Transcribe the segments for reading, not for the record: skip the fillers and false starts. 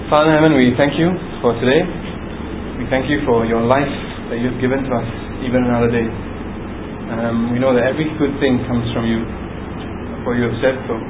Father in heaven, we thank you for today. We thank you for your life that you've given to us, even another day. We know that every good thing comes from you, for you have said so.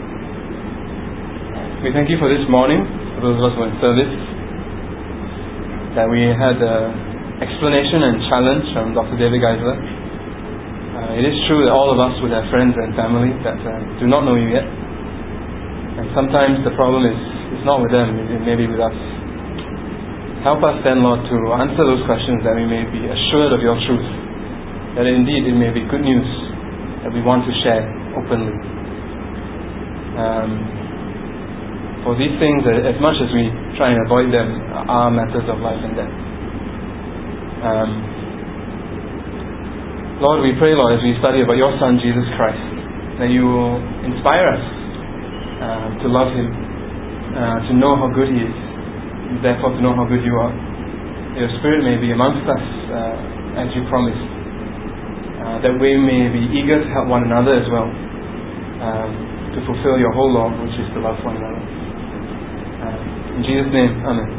We thank you for this morning, for those of us who are in service, that we had explanation and challenge from Dr. David Geisler. It is true that all of us would have friends and family that do not know you yet. And sometimes the problem is not with them, it may be with us. Help us then, Lord, to answer those questions that we may be assured of your truth, that indeed it may be good news that we want to share openly. For these things, as much as we try and avoid them, are matters of life and death. Lord, we pray, Lord, as we study about your Son, Jesus Christ, that you will inspire us to love Him, to know how good He is, and therefore to know how good you are. Your Spirit may be amongst us as you promised, that we may be eager to help one another as well, to fulfill your whole law, which is to love one another. In Jesus' name, Amen.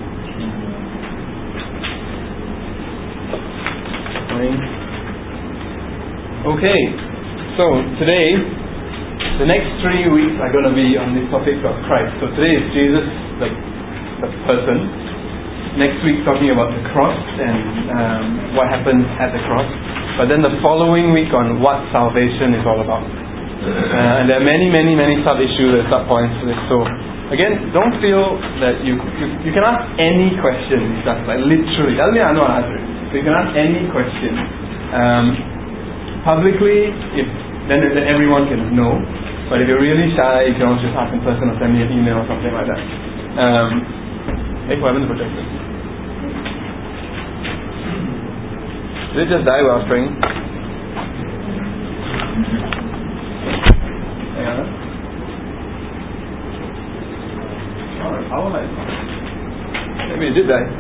Okay, so today, the next 3 weeks are going to be on this topic of Christ. So today is Jesus, the person. Next week talking about the cross and what happens at the cross. But then the following week on what salvation is all about. And there are many sub-issues and sub-points to this. So again, don't feel that you can ask any question. Just like literally. Doesn't mean I know an answer. So you can ask any question. Publicly, then everyone can know. But if you're really shy, you can also just ask in person or send me an email or something like that. Hey, what happened to the projector? Did it just die while I was praying? Hang on. Oh, power line. Maybe it did die.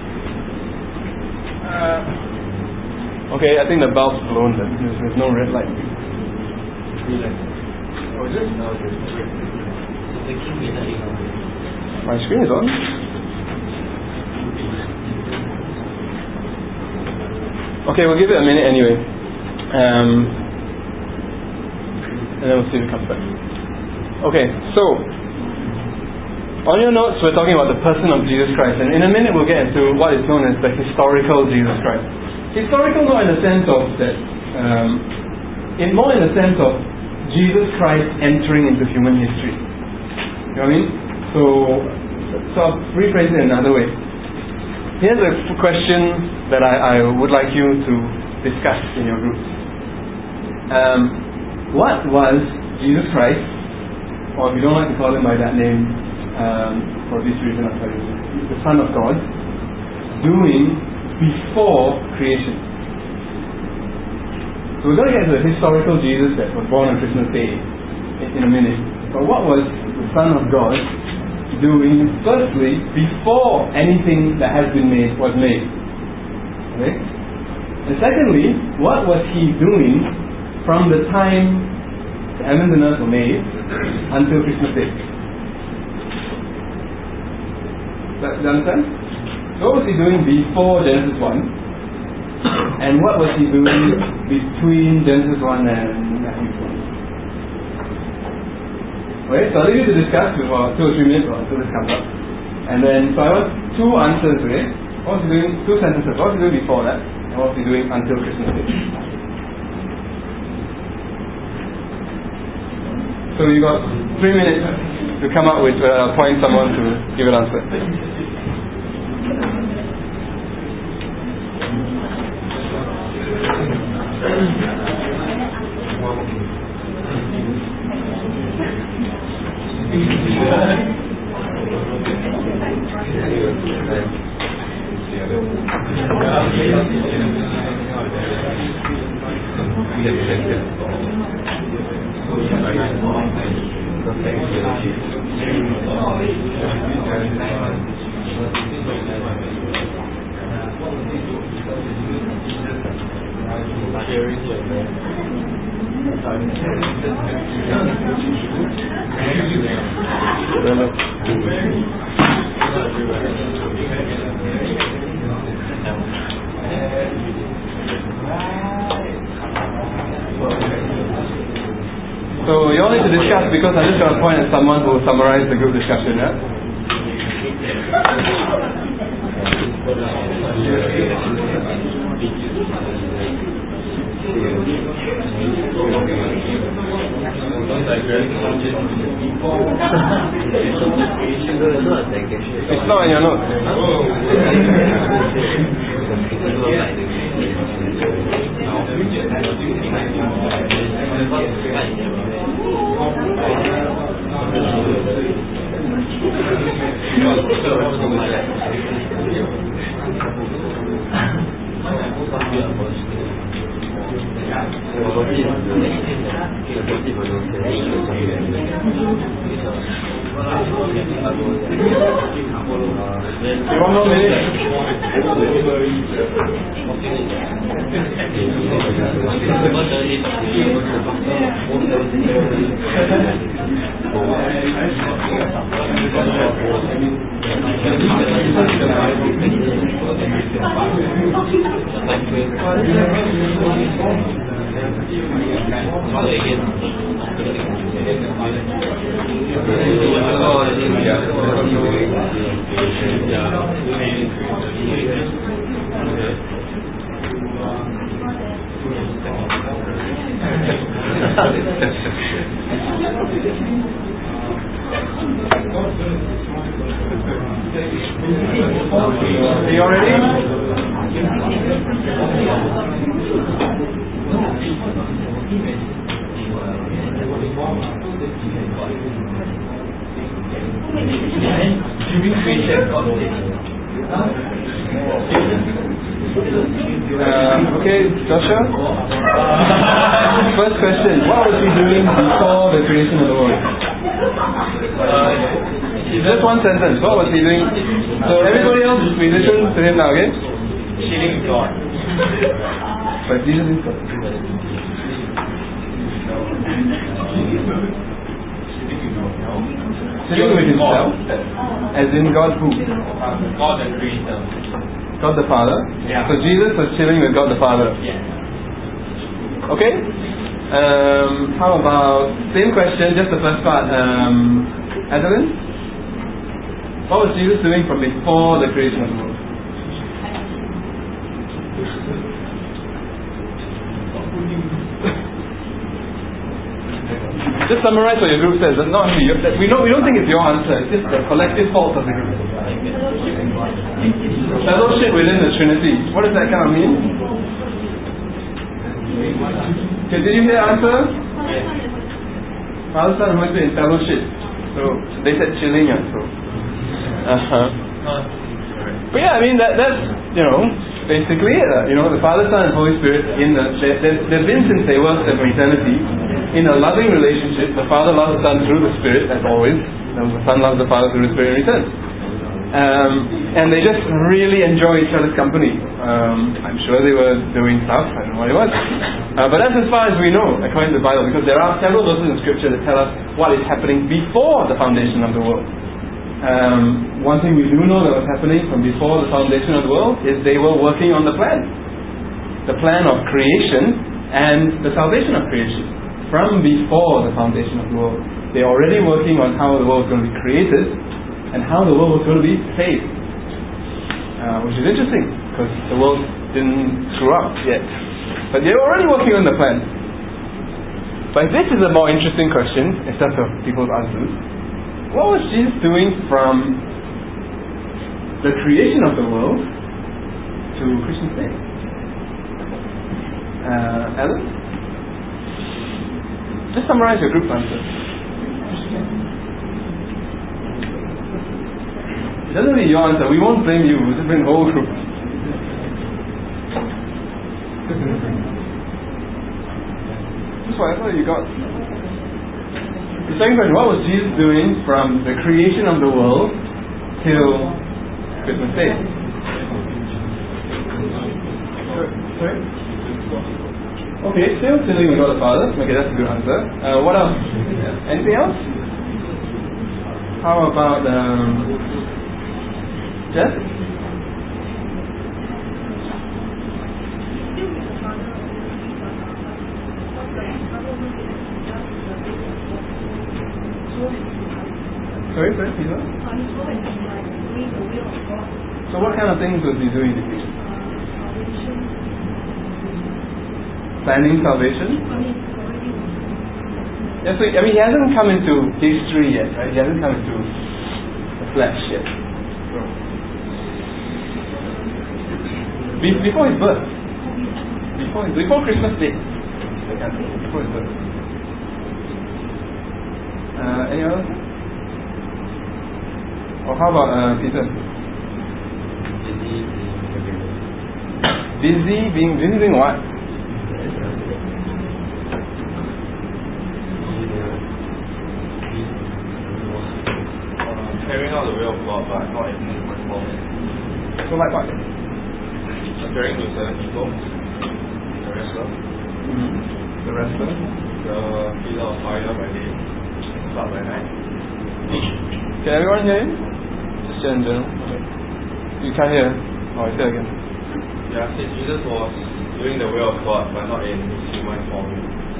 Okay, I think the bulb's blown then. There's no red light. Oh, is it? My screen is on. Okay, we'll give it a minute anyway. And then we'll see if it comes back. Okay, so on your notes we're talking about the person of Jesus Christ, and in a minute we'll get into what is known as the historical Jesus Christ. Historical not in the sense of that, more in the sense of Jesus Christ entering into human history. You know what I mean? So I'll rephrase it another way. Here's a question that I would like you to discuss in your groups. What was Jesus Christ, or if you don't like to call him by that name, for this reason I'll tell you, the Son of God, doing before creation? So we're going to get to the historical Jesus that was born on Christmas Day in a minute. But what was the Son of God doing firstly before anything that has been made was made? Okay? And secondly, what was he doing from the time the heavens and earth were made until Christmas Day? Do you understand? So what was he doing before Genesis 1? And what was he doing between Genesis 1 and Matthew 1? Okay, so I'll leave you to discuss for 2 or 3 minutes until this comes up. And then, so I want 2 answers, okay? What was he doing? 2 sentences. What was he doing before that? And what was he doing until Christmas Day? So you got 3 minutes to come up with appoint someone to give an answer. to discuss because I'm just going to point at someone who will summarize the group discussion. Yeah? It's not in your notes. One more minute. Are you all ready? Okay, Joshua. First question. What was he doing before the creation of the world? Just one sentence. What was he doing? So everybody else, we listen to him now, okay? Chilling God. But Jesus is God. Chilling with himself? As in God who? God the Creator. God the Father? Yeah. So Jesus was chilling with God the Father? Yes. Okay? How about, same question, just the first part. Adeline? What was Jesus doing from before the creation of the world? Just summarize what your group says. Not only we don't think it's your answer. It's just the collective fault of the group. Fellowship within the Trinity. What does that kind of mean? Okay, did you hear the answer? Father, Son, Holy Spirit in fellowship. So they said chilling. So. But yeah, I mean that's basically it. The Father, Son, and Holy Spirit they've been since they were from eternity in a loving relationship. The Father loves the Son through the Spirit, as always. And the Son loves the Father through the Spirit in return. And they just really enjoy each other's company. I'm sure they were doing stuff. I don't know what it was. But that's as far as we know, according to the Bible, because there are several verses in Scripture that tell us what is happening before the foundation of the world. One thing we do know that was happening from before the foundation of the world is they were working on the plan of creation and the salvation of creation. From before the foundation of the world, they're already working on how the world is going to be created and how the world was going to be saved, which is interesting because the world didn't screw up yet, but they're already working on the plan. But this is a more interesting question instead of people's answers. What was Jesus doing from the creation of the world to Christian faith? Alan? Just summarize your group answer. It doesn't mean your answer. We won't blame you. We'll just bring the whole group. Just whatever you got. The second question, what was Jesus doing from the creation of the world till Christmas Day? Sorry? Okay, still chilling with God the Father. Okay, that's a good answer. What else? Anything else? How about Jess? Sorry, Peter? So what kind of things was he doing? Planning salvation? Yeah, so he hasn't come into history yet, right? He hasn't come into the flesh yet. So, before his birth. Before Christmas Day. Before his birth. Any other? Or how about Peter? Busy doing what? Carrying out the will of God, but not in human form. So like what? Appearing to certain people. The wrestler. The wrestler. The pillar of fire by day, cloud by night. Can everyone hear you? Just in general. You can't hear? Oh, I say again. Yeah, Jesus was doing the will of God, but not in human form.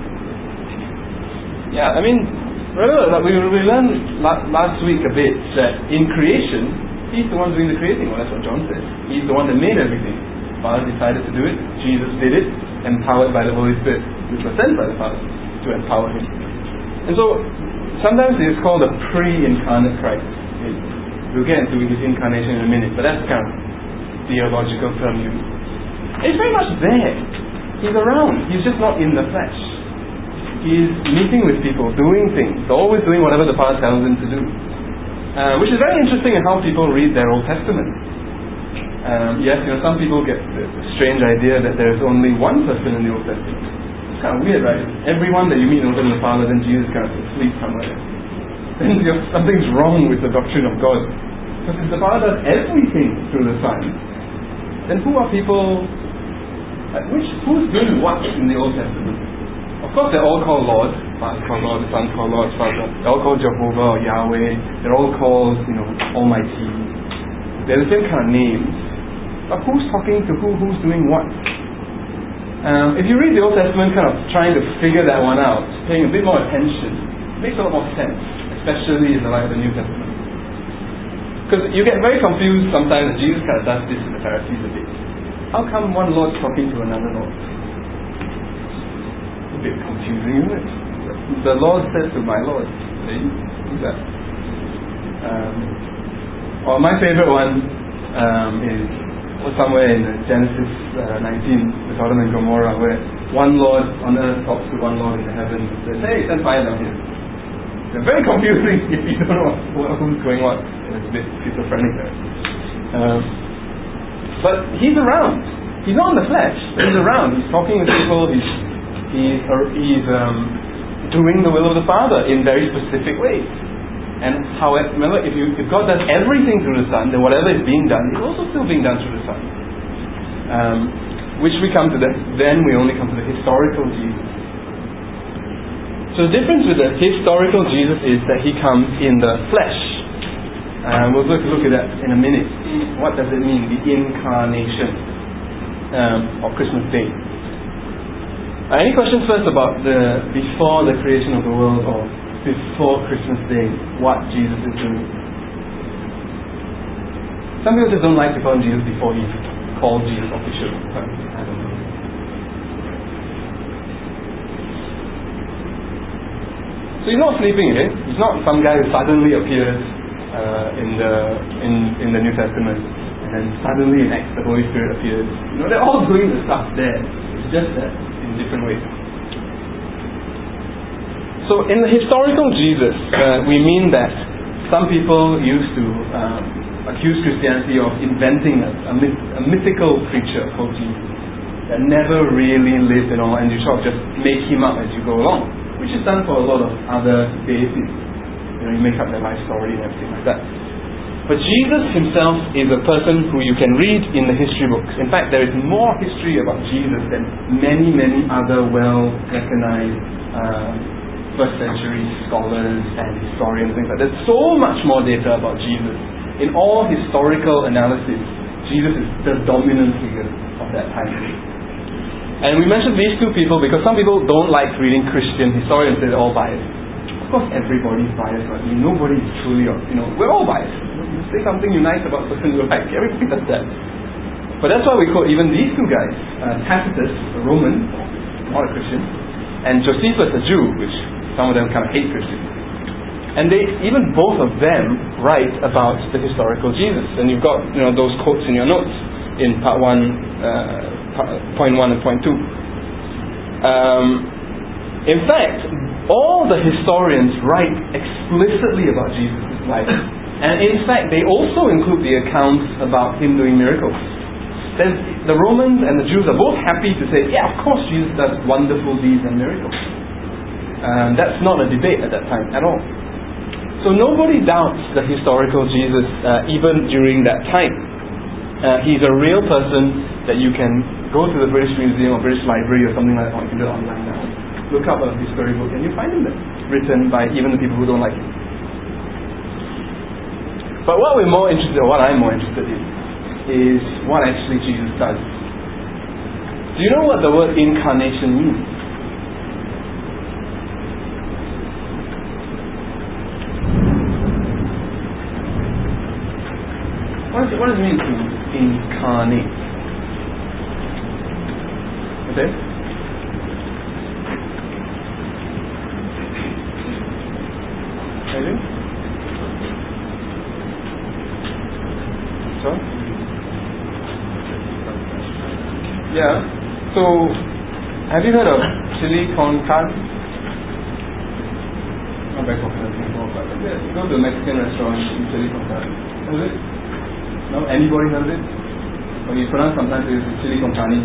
Yeah, I mean, remember that we learned last week a bit that in creation, He's the one doing the creating. Well, that's what John says. He's the one that made everything. The Father decided to do it. Jesus did it, empowered by the Holy Spirit, which was sent by the Father to empower Him. And so, sometimes it's called a pre-incarnate Christ. We'll get into His incarnation in a minute, but that's kind of theological term used. It's very much there. He's around. He's just not in the flesh. He's meeting with people, doing things, always doing whatever the Father tells Him to do. Which is very interesting in how people read their Old Testament. Yes, some people get the strange idea that there's only one person in the Old Testament. It's kind of weird, right? Everyone that you meet in the Father, then Jesus kind of asleep somewhere. Then something's wrong with the doctrine of God. Because if the Father does everything through the Son, then who are people? Who's doing what in the Old Testament? Of course, they're all called Lord. Father's called Lord, the Son's called Lord, Father. They're all called Jehovah or Yahweh. They're all called, Almighty. They're the same kind of names. But who's talking to who? Who's doing what? If you read the Old Testament, kind of trying to figure that one out, paying a bit more attention, it makes a lot more sense, especially in the light of the New Testament. Because you get very confused sometimes that Jesus kind of does this to the Pharisees a bit. How come one Lord's talking to another Lord? A bit confusing, isn't it? The Lord says to my Lord. See? Who's that? My favorite one is somewhere in Genesis 19 with Sodom and Gomorrah, where one Lord on earth talks to one Lord in the heavens and says, "Hey, send fire down here." They're very confusing if you don't know who's going on. It's a bit schizophrenic there. But He's around. He's not in the flesh, but He's around. He's talking with people. He's doing the will of the Father in very specific ways. And remember, if God does everything through the Son, then whatever is being done is also still being done through the Son. Which we come to then we only come to the historical Jesus. So the difference with the historical Jesus is that He comes in the flesh. We'll look at that in a minute. What does it mean, the incarnation of Christmas Day? Any questions first about before the creation of the world or before Christmas Day, what Jesus is doing? Some people just don't like to call Him Jesus before He's called Jesus officially. I don't know. So He's not sleeping here. He's not some guy who suddenly appears in the New Testament, and then suddenly in Acts the Holy Spirit appears. They're all doing the stuff there. It's just that in different ways. So in the historical Jesus, we mean that some people used to accuse Christianity of inventing a mythical creature called Jesus that never really lived and all, and you sort of just make Him up as you go along, which is done for a lot of other deities. You make up their life story and everything like that. But Jesus Himself is a person who you can read in the history books. In fact, there is more history about Jesus than many, many other well-recognized first century scholars and historians. Things like that. There's so much more data about Jesus. In all historical analysis, Jesus is the dominant figure of that time. And we mentioned these two people because some people don't like reading Christian historians. They're all biased. course everybody's biased. Right? I mean, nobody is truly, we're all biased. You say something you nice about the person you like, everybody does that. But that's why we quote even these two guys, Tacitus, a Roman, not a Christian, and Josephus, a Jew, which some of them kind of hate Christians. And even both of them write about the historical Jesus. And you've got those quotes in your notes in part 1, point 1 and point 2. In fact, all the historians write explicitly about Jesus' life. And in fact, they also include the accounts about him doing miracles. The Romans and the Jews are both happy to say, yeah, of course Jesus does wonderful deeds and miracles. That's not a debate at that time at all. So nobody doubts the historical Jesus even during that time. He's a real person that you can go to the British Museum or British Library or something like that, or you can do it online now. Look up a history book and you find him there, written by even the people who don't like him. But what I'm more interested in is what actually Jesus does. Do you know what the word incarnation means? What does it mean to incarnate? Okay? Maybe? So? Yeah. So, have you heard of chili con carne? Not very popular in Singapore, but you go to a Mexican restaurant and eat chili con carne. Heard of it? No? Anybody heard of it? When you pronounce sometimes it's chili con carne.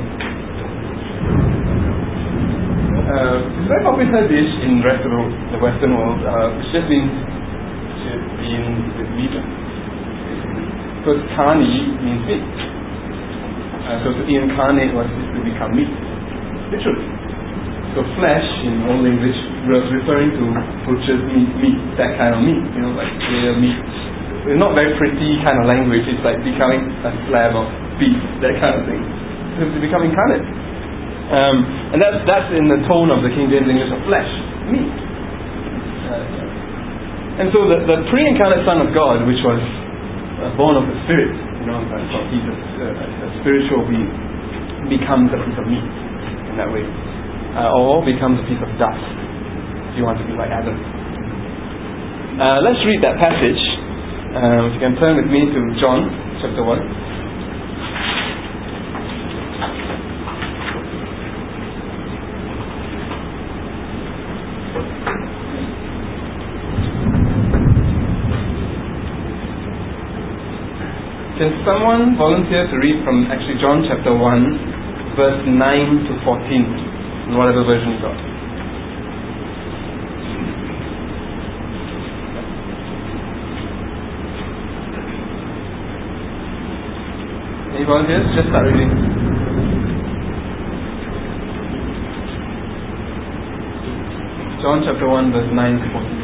It's a very popular dish in the rest of the Western world, which just means being with meat. Because carne means meat. So to incarnate was to become meat. Literally. So flesh in Old English was referring to butcher's meat, that kind of meat, like real meat. It's not very pretty kind of language, it's like becoming a slab of beef, that kind of thing. So to become incarnate. And that's in the tone of the King James English of flesh, meat. And so the pre-incarnate Son of God, which was born of the Spirit, he's a spiritual being, becomes a piece of meat in that way, or becomes a piece of dust, if you want to be like Adam. Let's read that passage. If you can turn with me to John chapter 1. Can someone volunteer to read from actually John chapter 1 verse 9 to 14 in whatever version you got? Any volunteers? Just start reading. John chapter 1 verse 9 to 14.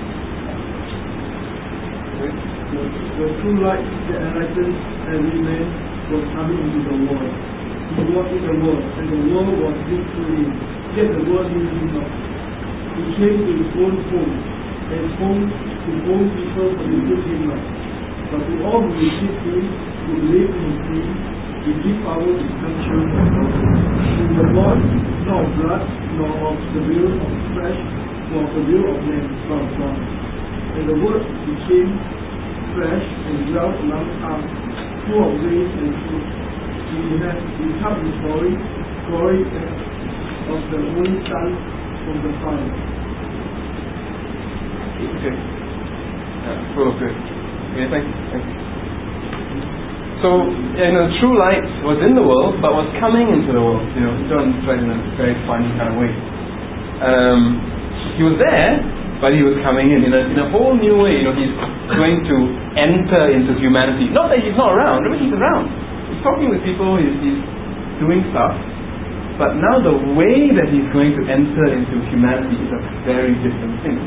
The true light that enlightens every man was coming into the world. He was in the world, and the world was made through him. Yet the world knew him not. He came to his own home, and his own people received him not. But to all who received him, who believed in his name, he gave power to become children of God. Who were born not of blood, nor of the will of flesh, nor of the will of man, but of God. And the word became flesh and dwelt among us, full of grace and truth. We have his glory of the only Son from the Father. Okay. Full of grace. Okay, thank you. So, true light was in the world, but was coming into the world. John tried in a very funny kind of way. He was there, but he was coming in a whole new way. He's going to enter into humanity. Not that he's not around. I mean, he's around. He's talking with people. He's doing stuff. But now the way that he's going to enter into humanity is a very different thing.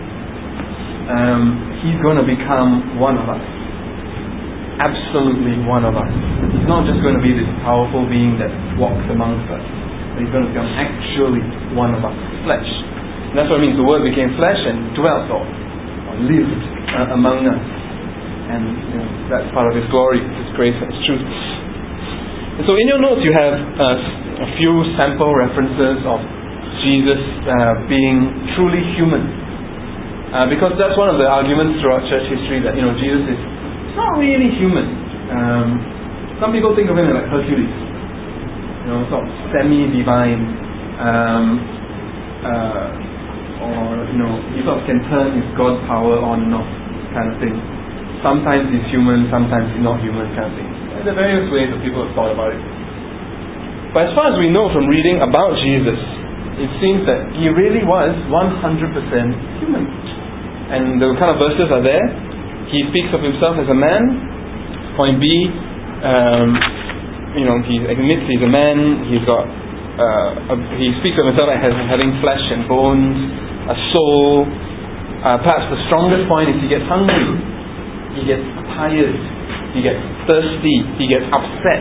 He's going to become one of us. Absolutely one of us. He's not just going to be this powerful being that walks amongst us. But he's going to become actually one of us. Flesh. And that's what it means. The Word became flesh and dwelt or lived among us. And that's part of His glory, His grace and His truth. And so in your notes you have a few sample references of Jesus being truly human. Because that's one of the arguments throughout church history that Jesus is not really human. Some people think of Him like Hercules, sort of semi-divine, or he sort of can turn his God power on and off kind of thing. Sometimes he's human, sometimes he's not human kind of thing. There are various ways that people have thought about it. But as far as we know from reading about Jesus, it seems that He really was 100% human. And the kind of verses are there. He speaks of Himself as a man. Point B, he admits He's a man. He's got he speaks of Himself as having flesh and bones, a soul. Perhaps the strongest point is He gets hungry. He gets tired, He gets thirsty, He gets upset.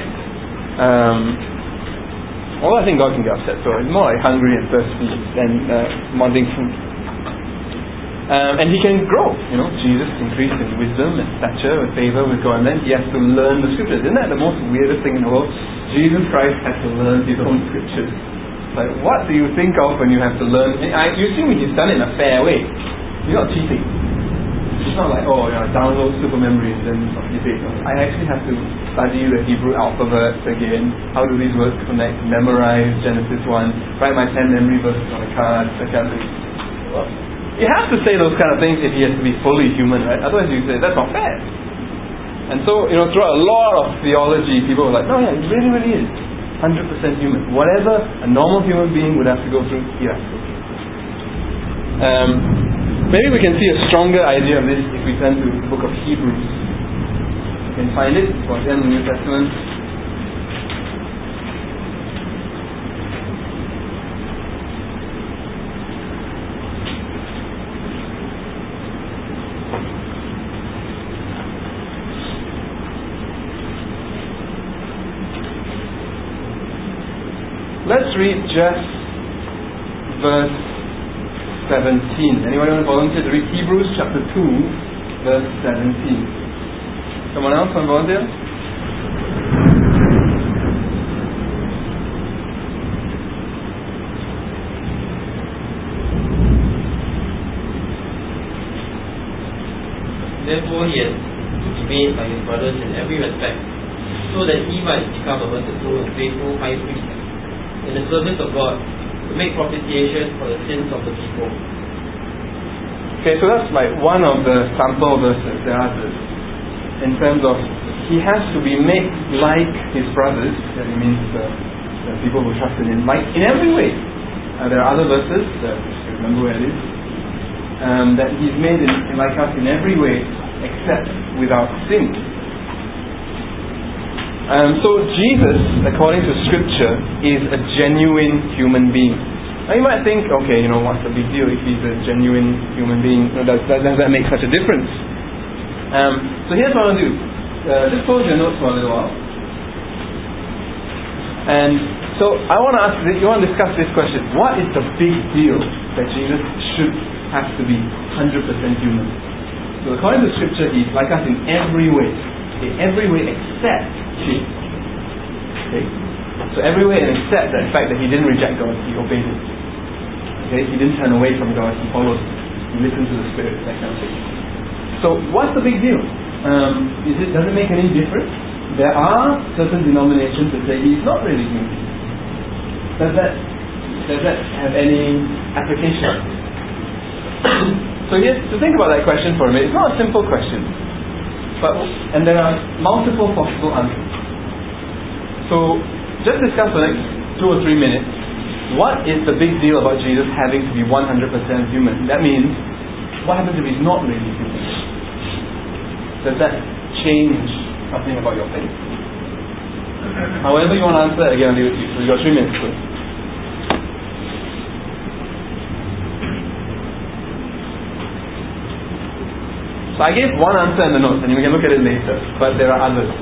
Well, I think God can get upset, so it's more like hungry and thirsty than wanting food. And He can grow. Jesus increased in wisdom and stature and favor with God, and then He has to learn the Scriptures. Isn't that the most weirdest thing in the world? Jesus Christ had to learn His own Scriptures. Like, what do you think of when you have to learn? You assume He's done it in a fair way. He's not cheating. It's not like, download super memory and then debate. I actually have to study the Hebrew alphabet again. How do these words connect? Memorize Genesis 1. Write my 10 memory verses on a card. That kind of thing. Well, you have to say those kind of things if He has to be fully human, right? Otherwise you say, that's not fair. And so, throughout a lot of theology, people are like, no, yeah, He really, really is 100% human. Whatever a normal human being would have to go through, He has to go through. Maybe we can see a stronger idea of this if we turn to the book of Hebrews. You can find it towards the end of the New Testament. Let's read just verse 17. Anyone want to volunteer to read Hebrews chapter 2, verse 17? Someone else want to volunteer? Therefore He has to be made like His brothers in every respect, so that He might become a merciful and faithful high priest in the service of God, to make propitiation for the sins of the people. Okay, so that's like one of the sample verses. There are others. In terms of, He has to be made like His brothers. That means the people who trust in Him, like in every way. There are other verses, if you remember where it is, that He's made like us in every way, except without sin. So Jesus, according to Scripture, is a genuine human being. Now you might think, okay, what's the big deal if He's a genuine human being? Does that make such a difference? So here's what I want to do. Just close your notes for a little while. And so I want to discuss this question. What is the big deal that Jesus should have to be 100% human? So according to Scripture, He's like us in every way. In every way except sin. Okay? So every way except the fact that He didn't reject God, He obeyed Him. Okay? He didn't turn away from God, He followed Him. He listened to the Spirit, that kind of thing. So what's the big deal? Does it make any difference? There are certain denominations that say He's not really human. Does that have any application? So to think about that question for a minute, it's not a simple question. And there are multiple possible answers. So, just discuss for the next 2 or 3 minutes, what is the big deal about Jesus having to be 100% human? That means, what happens if He's not really human? Does that change something about your faith? However you want to answer, again, I'll leave it to you. So, you've got 3 minutes. So I gave one answer in the notes, and we can look at it later, but there are others.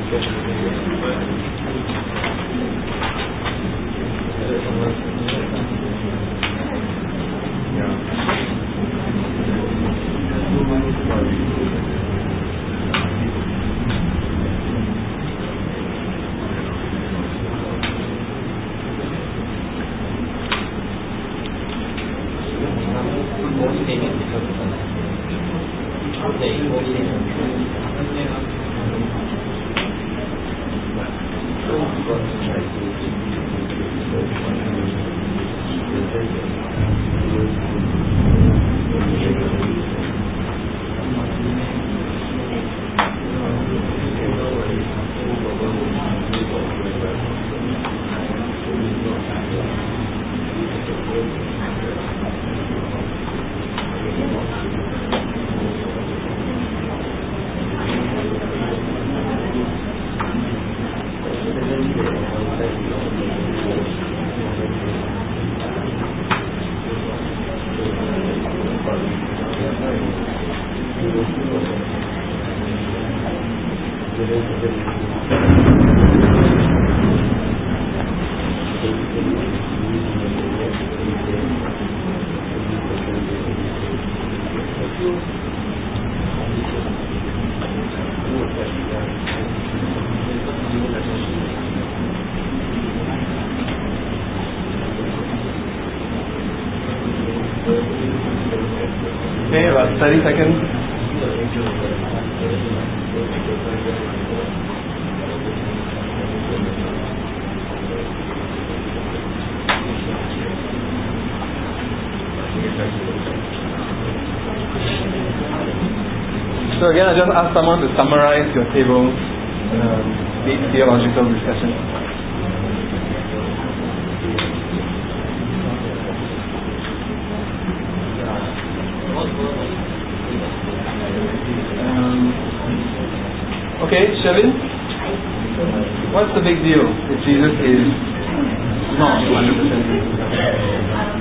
Okay, about 30 seconds. So again, I just ask someone to summarize your table, theological discussion. Okay, Shelly, what's the big deal if Jesus is not 100%?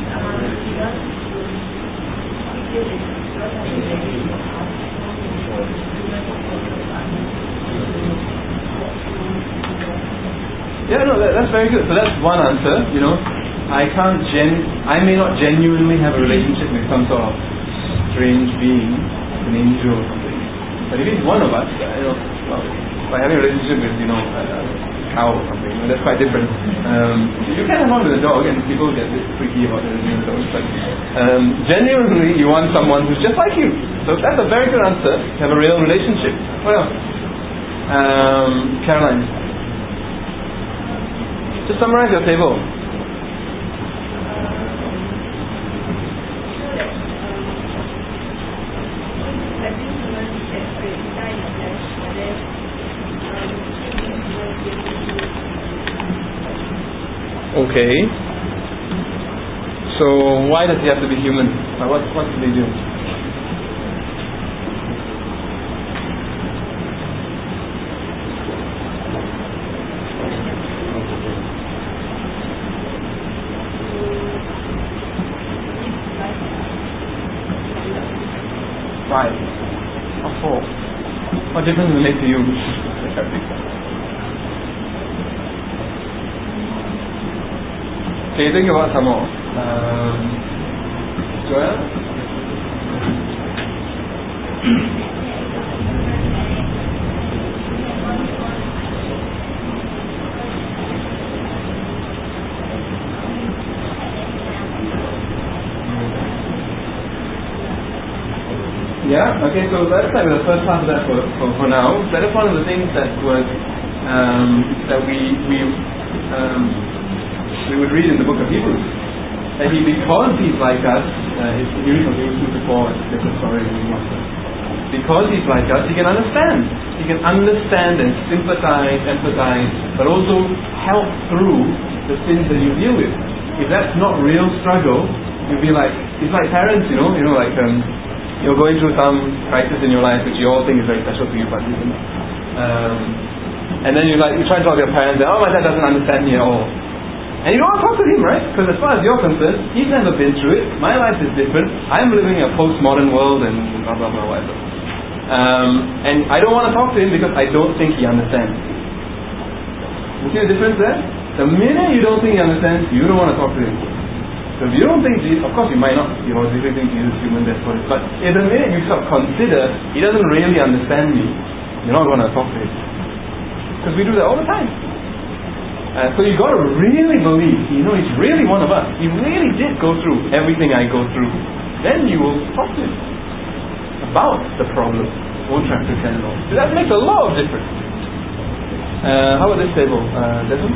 Yeah, no, that's very good. So that's one answer. You know, I may not genuinely have a relationship with some sort of strange being, an angel or something. But if he's one of us, by having a relationship with, a cow or something, that's quite different. You can have one with a dog, and people get a bit freaky about it, dogs. But genuinely, you want someone who's just like you. So that's a very good answer. To have a real relationship. What else? Caroline. Just summarize your table. Okay. So why does he have to be human? What did they do? Five or four. What difference does it make to you? Okay, think about some more. Joel? Yeah, okay, so let's start with the first part of that for now. That is one of the things that was that we would read in the book of Hebrews. That because he's like us, if you read from Hebrews 2 to 4, it's a different story. Because he's like us, he can understand. He can understand and sympathize, empathize, but also help through the sins that you deal with. If that's not real struggle, you'll be like, it's like parents, you're going through some crisis in your life which you all think is very special to you, but isn't. And then you try to talk to your parents, and my dad doesn't understand me at all. And you don't want to talk to him, right? Because as far as you're concerned, he's never been through it. My life is different. I'm living in a postmodern world and blah blah blah whatever. And I don't want to talk to him because I don't think he understands. You see the difference there? The minute you don't think he understands, you don't want to talk to him. So if you don't think Jesus, of course you might not, you think Jesus is human, that's what it is. But if the minute you sort of consider, he doesn't really understand me, you're not going to talk to him. Because we do that all the time. So you've got to really believe, he's really one of us. He really did go through everything I go through. Then you will talk to him about the problem. Won't try to pretend at all. So that makes a lot of difference. How about this table? Desmond?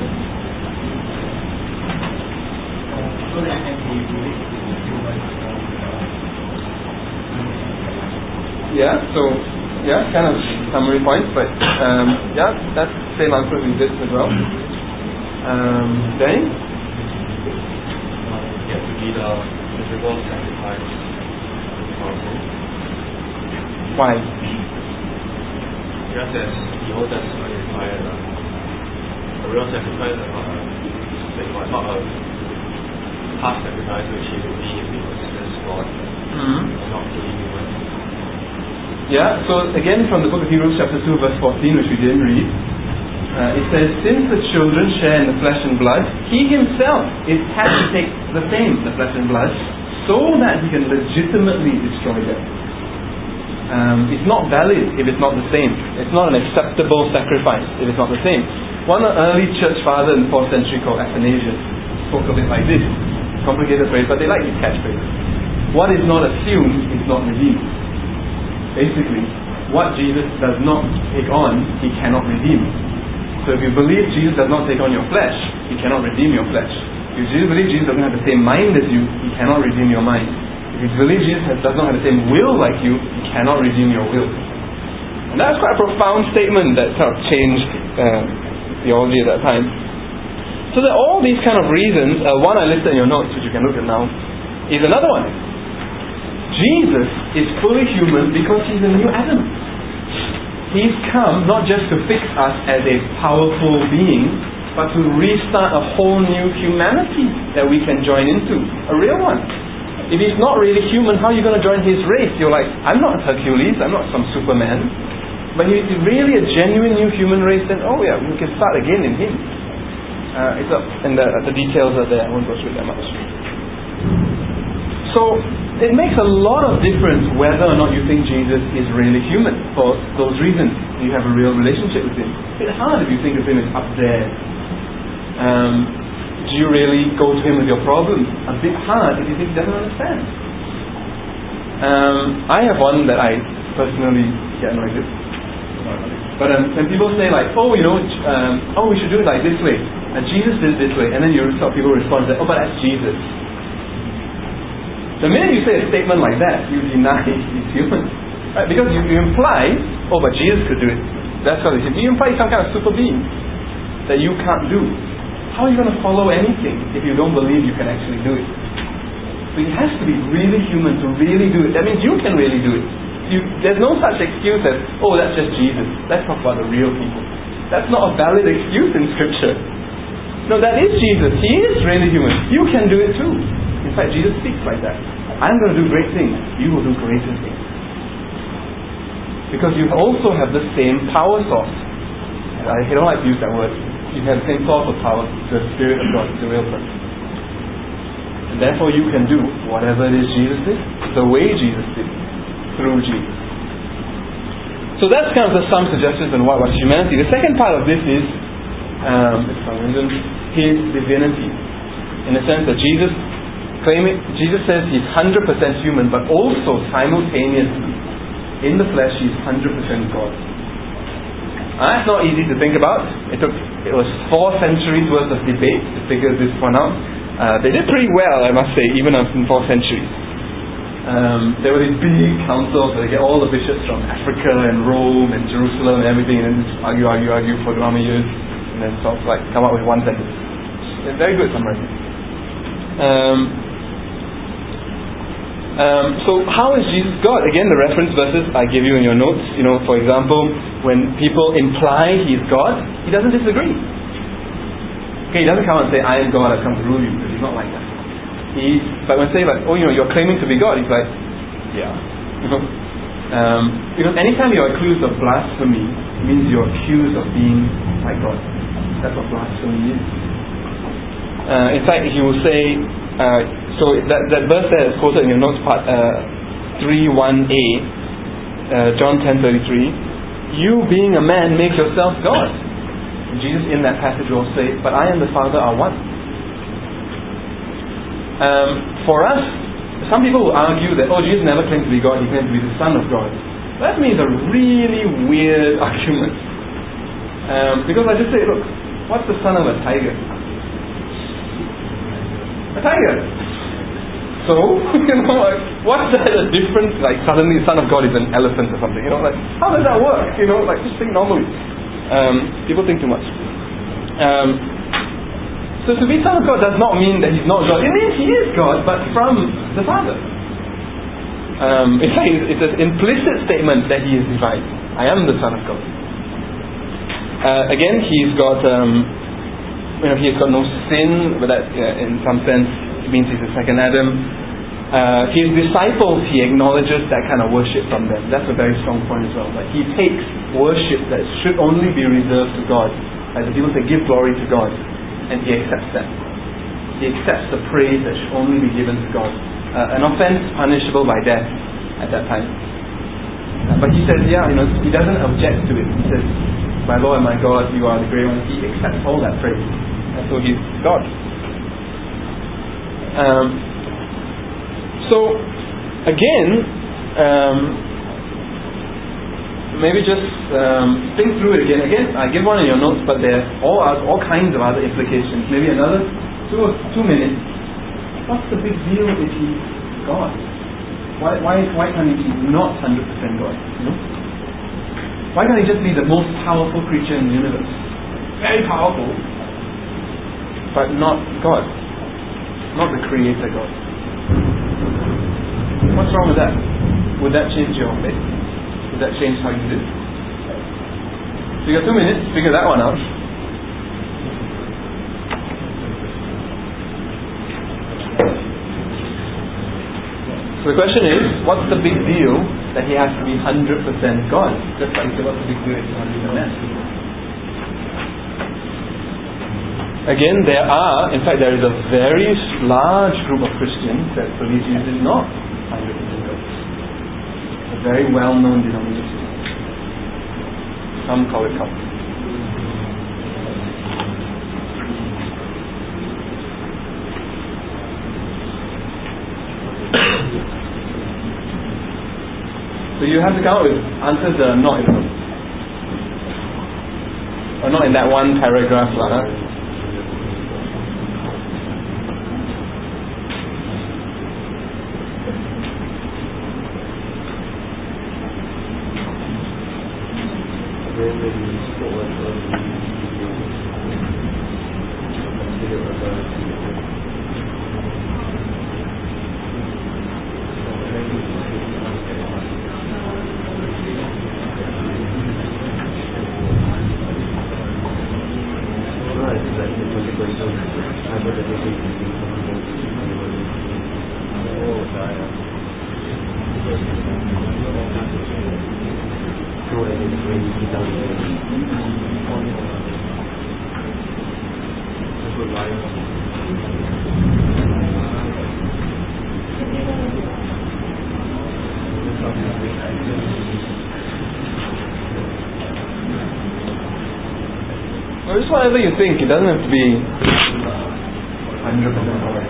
Kind of summary points, but that's the same answer we did as well. Danny? You have to be the visible sacrifice for sin. Why? Just as the Old Testament required a real sacrifice, not a half sacrifice, which he would be if he was just God, not fully human. Yeah, so again from the book of Hebrews chapter 2 verse 14, which we didn't read, it says, since the children share in the flesh and blood, he himself has to take the same, the flesh and blood, so that he can legitimately destroy them. It's not valid if it's not the same. It's not an acceptable sacrifice if it's not the same. One early church father in the 4th century called Athanasius spoke of it like this. Complicated phrase, but they like these catchphrases. What is not assumed is not redeemed. Basically, what Jesus does not take on, he cannot redeem. So if you believe Jesus does not take on your flesh, he cannot redeem your flesh. If you believe Jesus doesn't have the same mind as you, he cannot redeem your mind. If you believe Jesus does not have the same will like you, he cannot redeem your will. And that's quite a profound statement that sort of changed theology at that time. So there are all these kind of reasons. One I listed in your notes, which you can look at now, is another one. Jesus is fully human because he's a new Adam. He's come not just to fix us as a powerful being, but to restart a whole new humanity that we can join into. A real one. If he's not really human, how are you going to join his race? You're like, I'm not Hercules, I'm not some Superman. But he's really a genuine new human race, then we can start again in him. It's up, and the details are there. I won't go through that much. So it makes a lot of difference whether or not you think Jesus is really human. For those reasons, you have a real relationship with him. It's hard if you think of him as up there. Do you really go to him with your problems? A bit hard if you think he doesn't understand. I have one that I personally get annoyed with. But when people say like, we should do it like this way, and Jesus did it this way, and then people respond that, but that's Jesus. The minute you say a statement like that, you deny he's human. Right? Because you imply, but Jesus could do it. That's what it is. You imply some kind of super being that you can't do. How are you going to follow anything if you don't believe you can actually do it? So he has to be really human to really do it. That means you can really do it. There's no such excuse as, that's just Jesus. Let's talk about the real people. That's not a valid excuse in Scripture. No, that is Jesus. He is really human. You can do it too. In fact, Jesus speaks like that. I'm going to do great things. You will do greater things. Because you also have the same power source. I don't like to use that word. You have the same source of power, the Spirit of God, the real person. And therefore you can do whatever it is Jesus did, the way Jesus did, through Jesus. So that's kind of some suggestions on what was humanity. The second part of this is his divinity. In the sense that Jesus says he's 100% human, but also simultaneously, in the flesh, he's 100% God. That's not easy to think about. It was 4 centuries worth of debate to figure this one out. They did pretty well, I must say, even in 4 centuries. There were these big councils where they get all the bishops from Africa and Rome and Jerusalem and everything, and then just argue for how many years, and then sort of like come up with one sentence. It's very good summarizing. So how is Jesus God? Again, the reference verses I give you in your notes. For example, when people imply he's God, he doesn't disagree. Okay, he doesn't come and say, I am God, I've come to rule you, because he's not like that. But when say like, you're claiming to be God, he's like, yeah. Because anytime you're accused of blasphemy, it means you're accused of being like God. That's what blasphemy is. In fact, he will say, so that verse there is quoted in your notes, part 3:1a, John 10:33. You being a man make yourself God. And Jesus in that passage will say, but I and the Father are one. For us, some people will argue that, Jesus never claimed to be God, he claimed to be the Son of God. That means a really weird argument. Because I just say, look, what's the son of a tiger? A tiger. So, what's that a difference? Like, suddenly the Son of God is an elephant or something, how does that work? Just think normally. People think too much. So to be Son of God does not mean that He's not God. It means He is God, but from the Father. In fact, it's an implicit statement that He is divine. I am the Son of God. Again, He's got He's got no sin, but that in some sense it means He's the second Adam. His disciples, He acknowledges that kind of worship from them. That's a very strong point as well. Like, He takes worship that should only be reserved to God. Like the people say, give glory to God. And He accepts that. He accepts the praise that should only be given to God. An offense punishable by death at that time. But He says, He doesn't object to it. He says, my Lord and my God, you are the great one. He accepts all that praise. And so He's God. So, again, maybe just think through it again. Again, I give one in your notes, but there are all kinds of other implications. Maybe another 2 minutes. What's the big deal if He's God? Why can't He be not 100% God? Why can't He just be the most powerful creature in the universe? Very powerful, but not God. Not the Creator God. What's wrong with that? Would that change your faith? Would that change how you live? So you got 2 minutes to figure that one out. So the question is, what's the big deal that He has to be 100% God? Just like you said, what's the big deal if He has to be a man? Again, there is a very large group of Christians that believe Jesus is not 100% God. A very well-known denomination. Some call it cult. So you have to come up with answers that are not in the book. Or not in that one paragraph. Well, just whatever you think, it doesn't have to be 100% correct.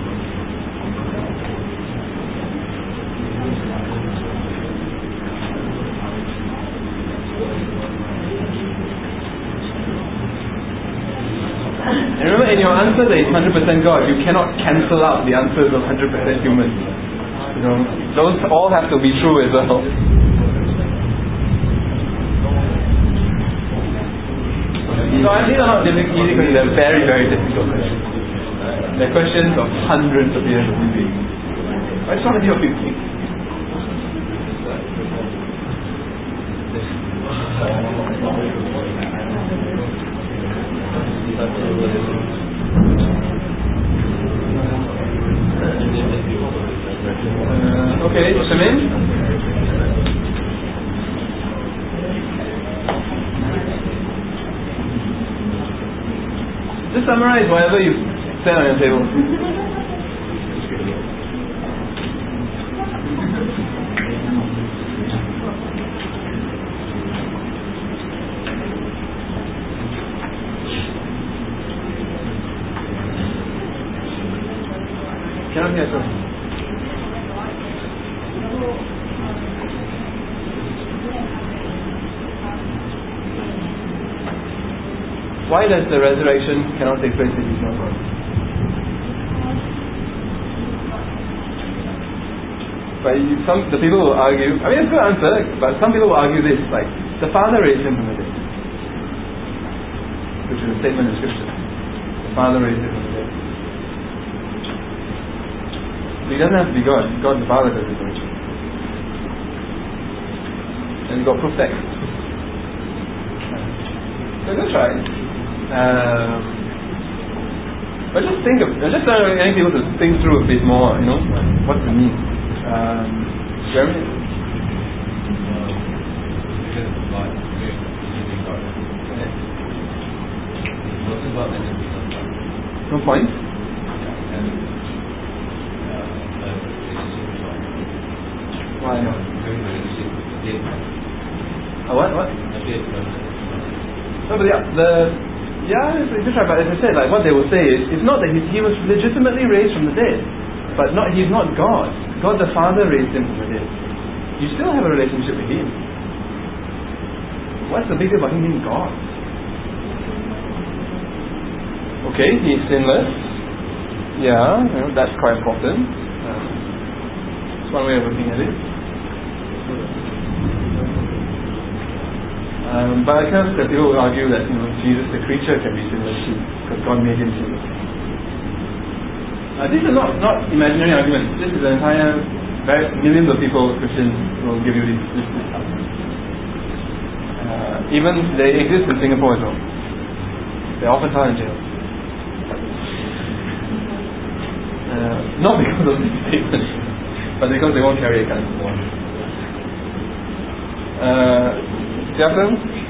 And remember, in your answer that is 100% God, you cannot cancel out the answers of 100% human. Those all have to be true as well. So these are not easy questions, they're very, very difficult questions. They're questions of hundreds of years of living. I just want to hear what you think. Okay, Shamin? Just summarize whatever you said on your table. Cannot hear, sir. Why does the resurrection cannot take place if he's not God? But the people will argue, I mean it's a good answer, but some people will argue this, like, the Father raised him from the dead. Which is a statement in Scripture. The Father raised him from the dead. He doesn't have to be God. God the Father does it. And you've got proof text. So let's try. But just think of, just getting people to think through a bit more, you know, what's the mean. Jeremy? No point? Why not? What? No, but it's right, but as I said, like what they will say is, it's not that he was legitimately raised from the dead, but he's not God. God the Father raised him from the dead. You still have a relationship with him. What's the big deal about him being God? Okay, he's sinless. Yeah, that's quite important. It's one way of looking at it. But I kind of people will argue that Jesus the creature can be sinless too, because God made him sinless. These are not imaginary arguments. This is an entire millions of people, Christians, will give you this argument. Even they exist in Singapore as well. They're often held in jail. Not because of this statement, but because they won't carry a gun. Japan?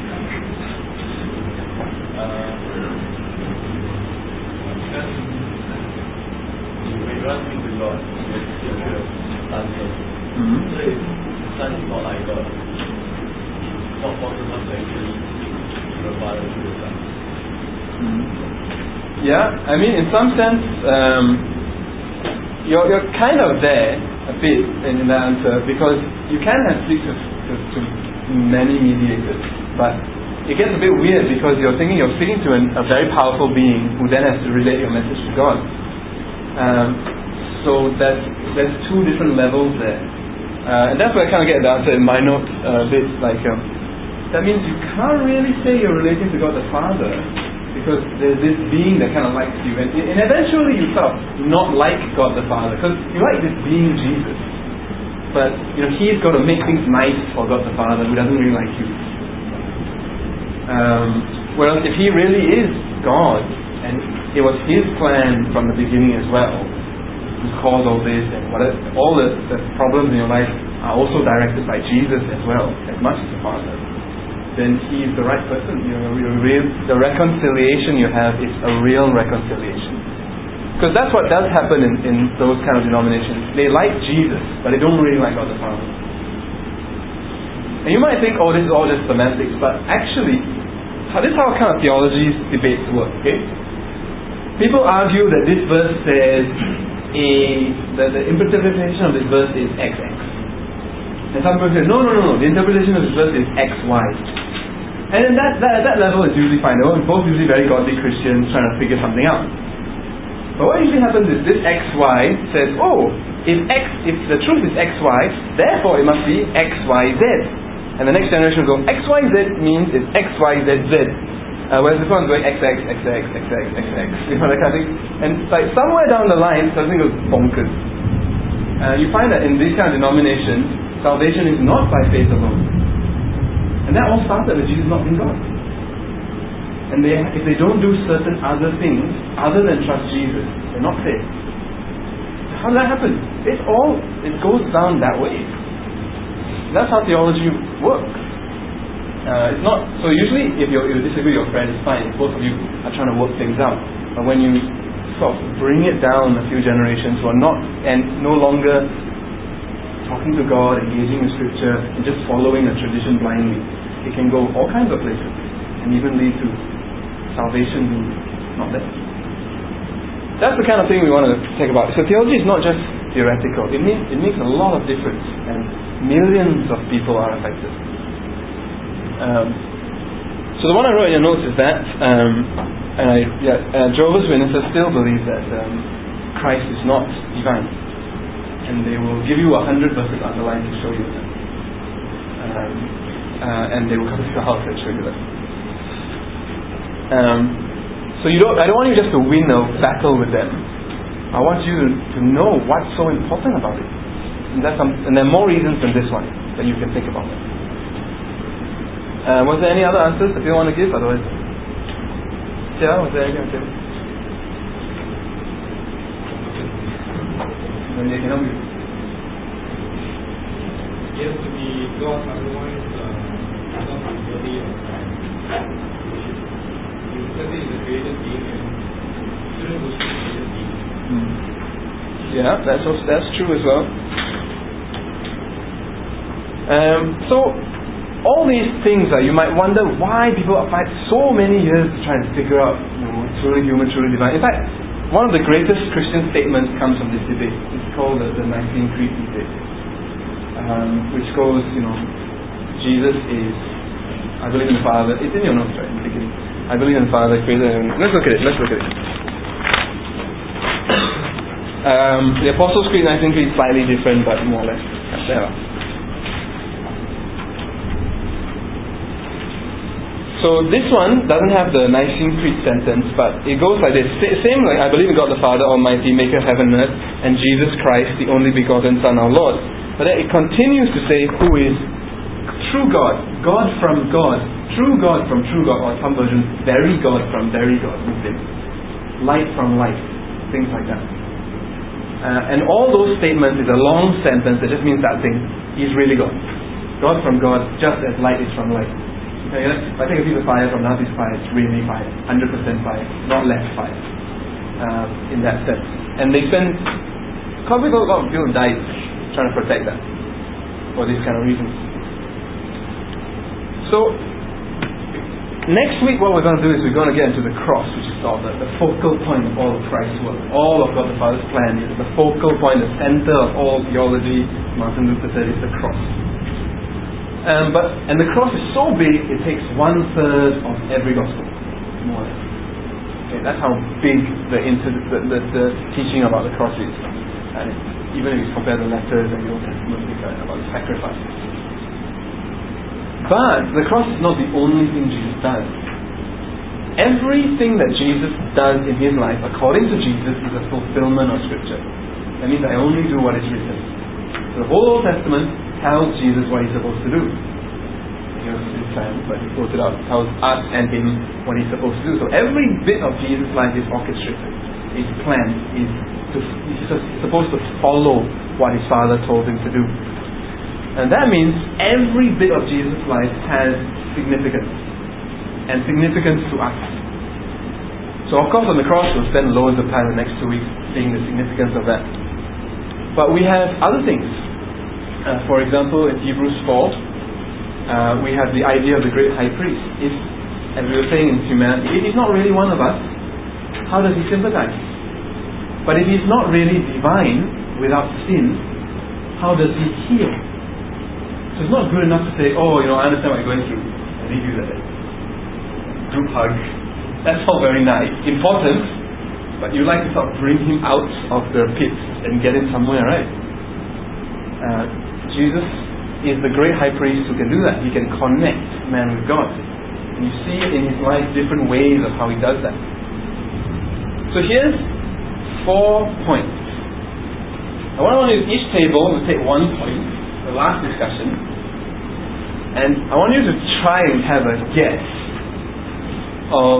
When you ask me to God, it's still a son first. So if the son is not like God, it's not possible to actually give a father to the son. Yeah, I mean in some sense you're kind of there a bit in that answer, because you can have speak to many mediators, but it gets a bit weird because you're speaking to a very powerful being who then has to relay your message to God. So there's two different levels there, and that's where I kind of get the answer in my notes a bit like that means you can't really say you're relating to God the Father, because there's this being that kind of likes you, and eventually you sort of not like God the Father, because you like this being Jesus. But he's got to make things nice for God the Father, who doesn't really like you. Whereas if he really is God, and it was his plan from the beginning as well, to cause all this, and all the problems in your life are also directed by Jesus as well, as much as the Father, then he's the right person. The reconciliation you have is a real reconciliation. Because that's what does happen in those kind of denominations. They like Jesus, but they don't really like God the Father. And you might think, this is all just semantics, but actually, this is how kind of theology debates work, okay? People argue that this verse says that the interpretation of this verse is XX. And some people say, no, the interpretation of this verse is XY. And then that level is usually fine. They're both usually very godly Christians trying to figure something out. But what usually happens is this XY says, if the truth is XY, therefore it must be XYZ. And the next generation will go, XYZ means it's XYZZ. Whereas this one's going XX, XX, XX, XX. That kind of thing. And like somewhere down the line, something goes bonkers. You find that in these kind of denominations, salvation is not by faith alone. And that all started with Jesus not being God. And if they don't do certain other things other than trust Jesus, they're not saved. How does that happen? It goes down that way. That's how theology works. It's not, so usually if you disagree with your friend, it's fine. Both of you are trying to work things out. But when you sort of bring it down a few generations who are not, and no longer talking to God, engaging in Scripture, and just following a tradition blindly, it can go all kinds of places, and even lead to salvation being not there. That's the kind of thing we want to think about. So theology is not just theoretical. It makes a lot of difference, and millions of people are affected. So the one I wrote in your notes is that, Jehovah's Witnesses still believe that Christ is not divine, and they will give you 100 verses underlined to show you that, and they will come to your house and show you that. So I don't want you just to win a battle with them. I want you to know what's so important about it, and there are more reasons than this one that you can think about it. Was there any other answers that you want to give? Otherwise, yeah, was there anything? Then they can help you. Yes, to be God, otherwise not worthy of time. Because he is a created being and shouldn't worship a created being. Yeah, that's true as well. So all these things, you might wonder why people fight so many years to try and figure out, truly human, truly divine. In fact, one of the greatest Christian statements comes from this debate. It's called the Nicene Creed debate, which goes, Jesus is, I believe in the Father. It's in your notes, right, in the beginning. I believe in the Father, Creator. Let's look at it. The Apostles' Creed, Nicene Creed, slightly different, but more or less there. So this one doesn't have the Nicene Creed sentence, but it goes like this. Same like, I believe in God the Father Almighty, maker of heaven and earth, and Jesus Christ, the only begotten Son, our Lord. But then it continues to say who is true God, God from God, true God from true God, or some versions, very God from very God, light from light, things like that. And all those statements is a long sentence that just means that thing. He's really God. God from God, just as light is from light. Okay, if I take a piece of fire from another piece of fire, it's really fire, 100% fire, not less fire, in that sense. And they spend, probably a lot of people died trying to protect that for these kind of reasons. So next week what we're going to do is we're going to get into the cross, which is sort of the focal point of all of Christ's work. All of God the Father's plan is the focal point, the center of all theology. Martin Luther said it's the cross. And the cross is so big, it takes 1/3 of every gospel, more or less. Okay, that's how big the teaching about the cross is. And even if you compare the letters and the Old Testament, about the sacrifice. But the cross is not the only thing Jesus does. Everything that Jesus does in his life, according to Jesus, is a fulfillment of Scripture. That means I only do what is written. So the whole Old Testament tells Jesus what he's supposed to do. He was his plan, but he quoted out, tells us and him what he's supposed to do. So every bit of Jesus' life is orchestrated. His plan is he's supposed to follow what his Father told him to do. And that means every bit of Jesus' life has significance, and significance to us. So of course on the cross we'll spend loads of time the next 2 weeks seeing the significance of that. But we have other things. For example, in Hebrews 4, we have the idea of the great high priest. If, as we were saying in humanity, if he's not really one of us, how does he sympathize? But if he's not really divine, without sin, how does he heal? So it's not good enough to say, I understand what you're going through, and leave you there. Group hug. That's all very nice. Important, but you like to sort of bring him out of the pit and get him somewhere, right? Jesus is the great high priest who can do that. He can connect man with God. And you see in his life different ways of how he does that. So here's 4 points. I want you, each table will take 1 point, the last discussion, and I want you to try and have a guess of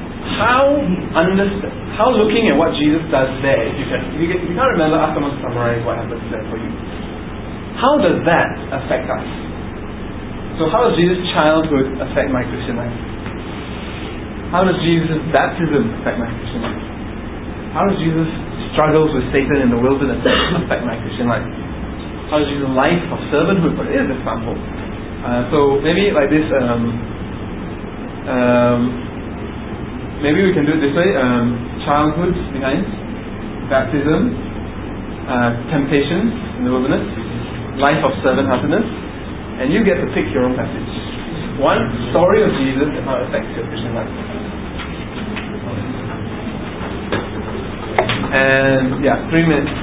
how looking at what Jesus does there, if you can't remember, ask someone to summarize what happens there for you. How does that affect us? So So how does Jesus' childhood affect my Christian life? How does Jesus' baptism affect my Christian life? How does Jesus' struggles with Satan in the wilderness affect my Christian life? How does Jesus' life of servanthood, but it is an example. So maybe like this, maybe we can do it this way, childhood behind, baptism, temptations in the wilderness, life of servant-heartedness, and you get to pick your own passage. One story of Jesus and how it affects your Christian life. And 3 minutes.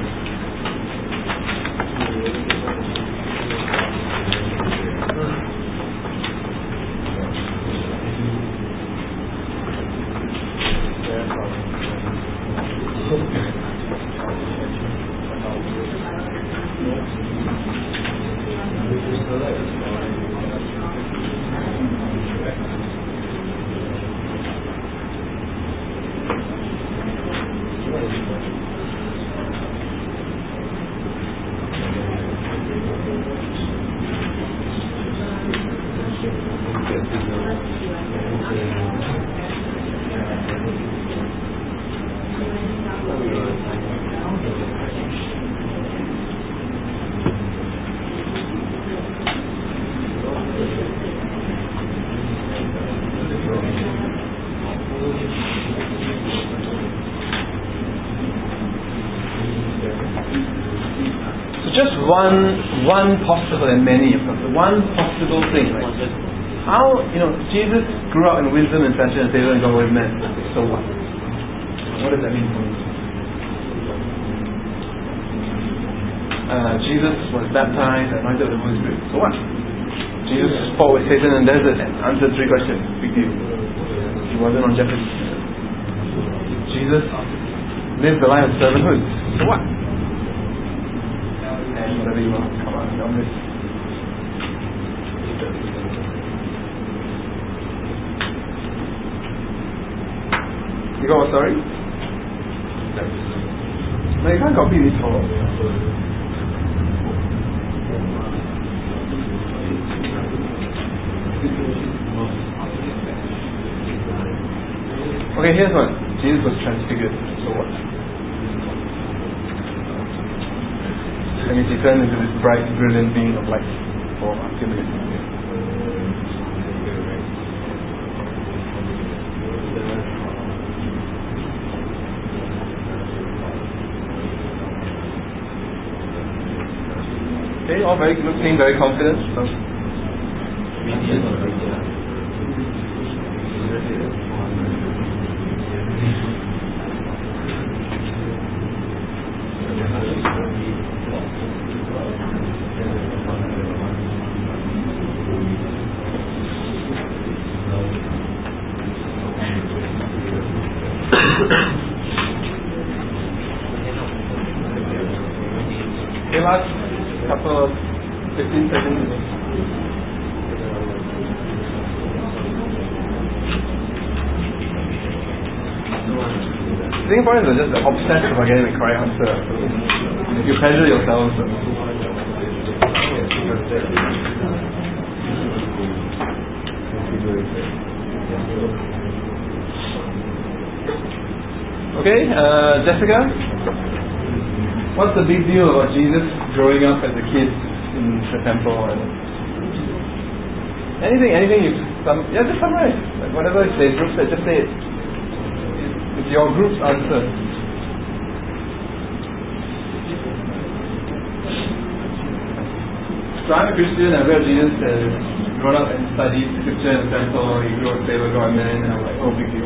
One possible and many of them. One possible thing, right? How, Jesus grew up in wisdom and stature and favor and God with men. So what? What does that mean for me? Jesus was baptized and anointed with the Holy Spirit. So what? Jesus fought with Satan in the desert and answered 3 questions. Big deal. He wasn't on jeopardy. Jesus lived the life of servanthood. So what? And whatever you want. Come on, on this. You got what story? No, you can't copy this for. Okay, here's one. Jesus was transfigured. So what? That means he turned into this bright, brilliant being of light for activity. Okay, all very looking very confident. So. Okay, last couple of 15 seconds. Singaporeans are just obsessed about getting the correct answer. You pressure yourselves. Okay, Jessica, what's the big deal about Jesus growing up as a kid in the temple? And anything you just summarize. Like whatever the group said, just say it. It's your group's answer. So I'm a Christian. I read Jesus has grown up and studied scripture in the temple. He grew up favor God man, and I'm like, oh, big deal.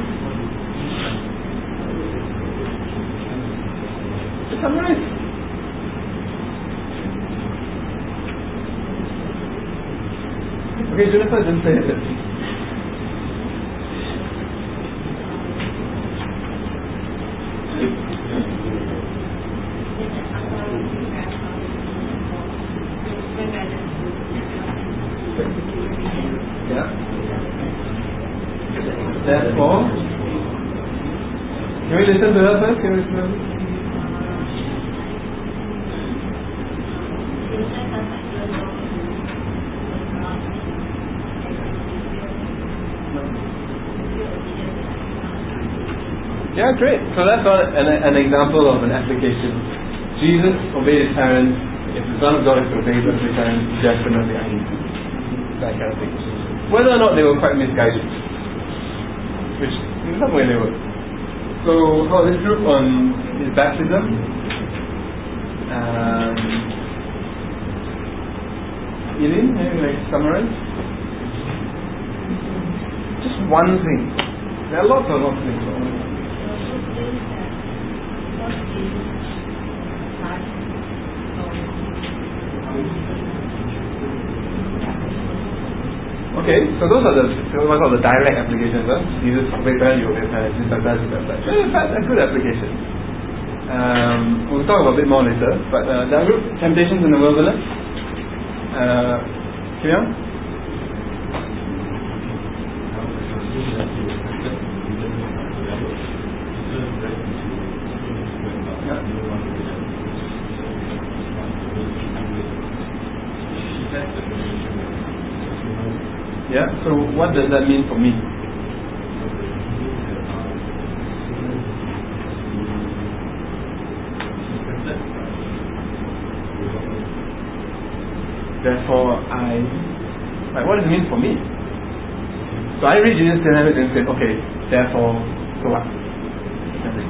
Just summarize. Okay, Jennifer didn't say it. Yeah. Therefore, can we listen to her first? Can we listen to her? Yeah, great. So that's an example of an application. Jesus obeyed his parents. If the Son of God is to obey his parents, definitely I need to. That kind of thing. Whether or not they were quite misguided, which in some way they were. So how this group on his baptism? Eileen, maybe like summarize? Just one thing. There are lots of things. Okay, so those are the direct applications. Jesus obey parents, you obey parents. This like that. That's a good application. We'll talk about a bit more later. But that group, temptations in the wilderness. Kim? Yeah, so what does that mean for me? Therefore, what does it mean for me? So I read Jesus 10 and say, okay, therefore, so what? Nothing.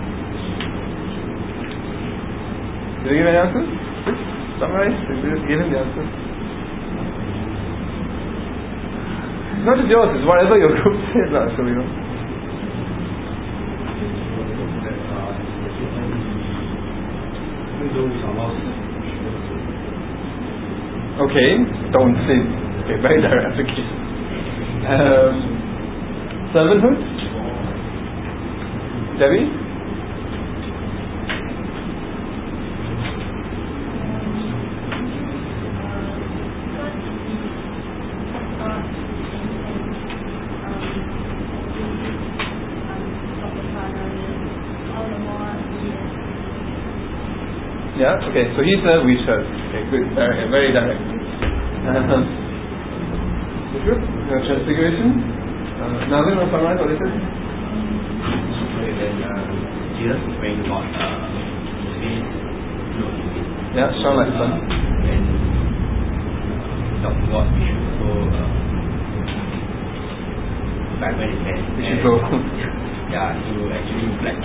Did you give an answer? Summarize? Did you give him the answer? Not just yours, it's whatever your group says, so you know. Okay, don't sin. Okay, very direct application. Servanthood? Debbie? Yeah, okay, so he said we should. Okay, good, very direct. Transfiguration? Now we're going to summarize what it is. Jesus is praying about yeah, shine like the sun. And talking about we should also back when his hand. We should go. Yeah, to actually reflect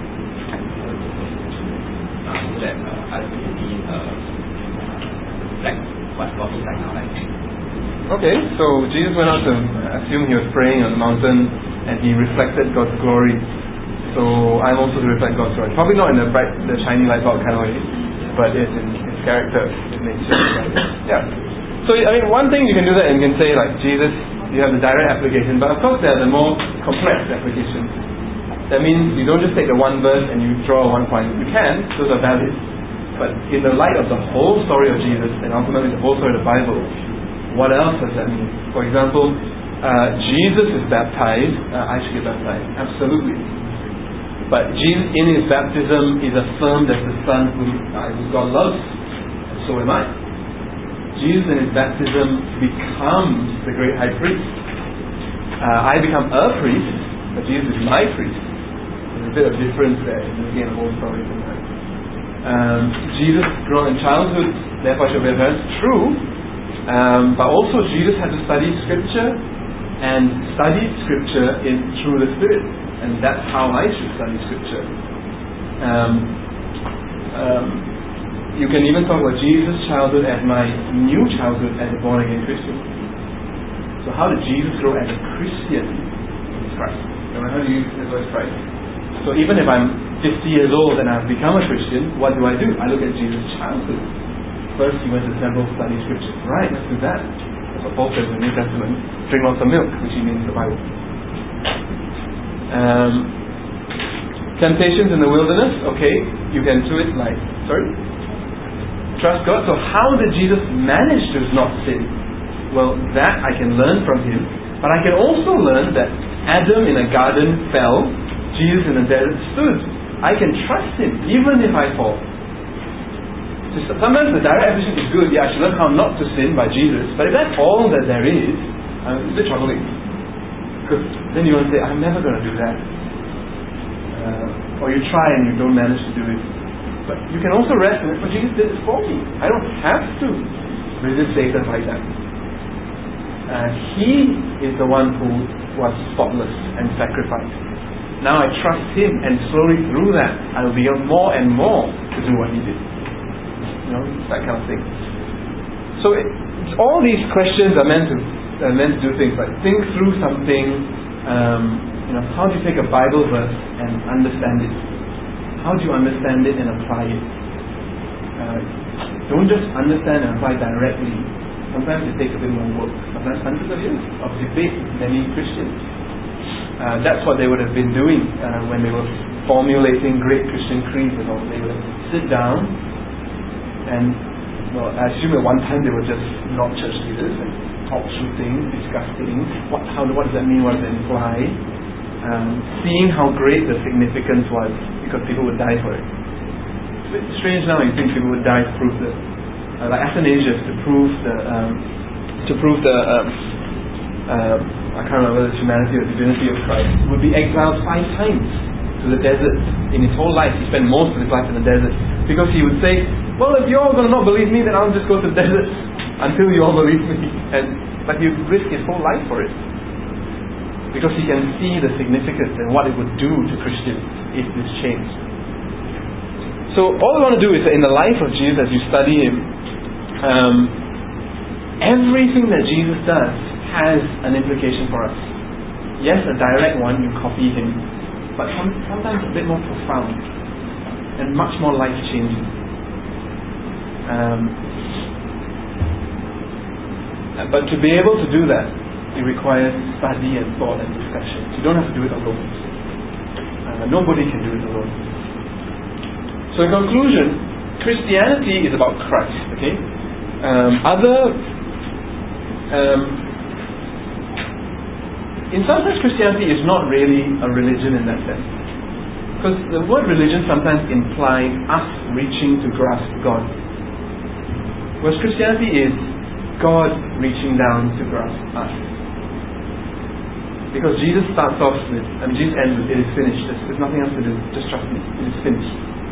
so that us can be reflect what God is like now. Okay, so Jesus went out to assume he was praying on the mountain and he reflected God's glory. So I'm also to reflect God's glory. Probably not in the bright, the shiny light bulb kind of way, but it's in his character, his nature. Yeah. So I mean, one thing you can do that and you can say like Jesus, you have the direct application, but of course there are the more complex applications. That means you don't just take the one verse and you draw one point. You can, those are valid. But in the light of the whole story of Jesus and ultimately the whole story of the Bible, what else does that mean? For example, Jesus is baptized. I should get baptized. Absolutely. But Jesus in his baptism is affirmed as the Son whom God loves. And so am I. Jesus in his baptism becomes the great high priest. I become a priest, but Jesus is my priest. There's a bit of difference there in looking at the whole story sometimes. Jesus grew up in childhood, therefore should be parents. True, but also Jesus had to study Scripture and studied Scripture through the Spirit, and that's how I should study Scripture. You can even talk about Jesus' childhood as my new childhood as a born again Christian. So how did Jesus grow as a Christian in Christ? How do you use the word Christ? So even if I'm 50 years old and I've become a Christian, what do? I look at Jesus' childhood. First he went to the temple to study Scripture. Right, let's do that. That's what Paul says in the New Testament. Drink lots of milk, which he means the Bible. Temptations in the wilderness. Okay, you can do it like, trust God. So how did Jesus manage to not sin? Well, that I can learn from him. But I can also learn that Adam in a garden fell, Jesus in the desert stood. I can trust him even if I fall. So sometimes the direct application is good. Yeah, I should learn how not to sin by Jesus. But if that's all that there is, it's a bit troubling. Because then you want to say, I'm never going to do that. or you try and you don't manage to do it. But you can also rest in it, but Jesus did it for me. I don't have to resist Satan like that. He is the one who was spotless and sacrificed. Now I trust Him, and slowly through that I will be able more and more to do what He did. That kind of thing. So all these questions are meant to do things like think through something. How do you take a Bible verse and understand it? How do you understand it and apply it? Don't just understand and apply directly. Sometimes it takes a bit more work. Sometimes hundreds of years of debate with many Christians. That's what they would have been doing when they were formulating great Christian creeds and all. They would sit down and, I assume at one time they were just not church leaders and talk through things, discuss things. What does that mean? What does that imply? Seeing how great the significance was, because people would die for it. It's a bit strange now. You think people would die to prove that, like Athanasius, to prove the I can't remember the humanity or divinity of Christ, would be exiled 5 times to the desert in his whole life. He spent most of his life in the desert because he would say, well, if you're all going to not believe me, then I'll just go to the desert until you all believe me. But he would risk his whole life for it because he can see the significance and what it would do to Christians if this changed. So all I want to do is that in the life of Jesus, as you study Him, everything that Jesus does has an implication for us. Yes, a direct one, you copy Him, but sometimes a bit more profound and much more life-changing. But to be able to do that, it requires study and thought and discussion. You don't have to do it alone. Nobody can do it alone. So in conclusion, Christianity is about Christ. Okay. In some sense, Christianity is not really a religion in that sense, because the word religion sometimes implies us reaching to grasp God, whereas Christianity is God reaching down to grasp us. Because Jesus starts off with, Jesus ends with, it is finished. There's nothing else to do. Just trust me. It is finished.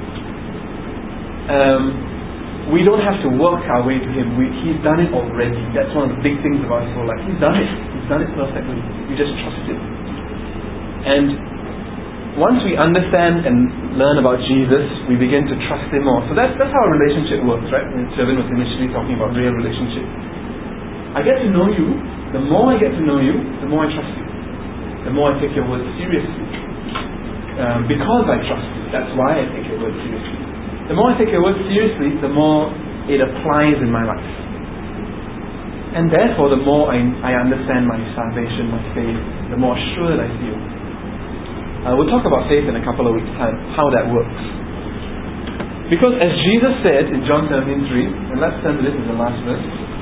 We don't have to work our way to Him. He's done it already. That's one of the big things about His whole life. He's done it. He's done it perfectly. We just trust Him. And once we understand and learn about Jesus, we begin to trust Him more. So that's how a relationship works, right? And Sherwin was initially talking about real relationship. I get to know you. The more I get to know you, the more I trust you. The more I take your words seriously. Because I trust you. That's why I take your words seriously. The more I take your words seriously, the more it applies in my life. And therefore, the more I understand my salvation, my faith, the more assured I feel. We'll talk about faith in a couple of weeks' time, how that works. Because as Jesus said in John 17:3, and let's turn to this as the last verse.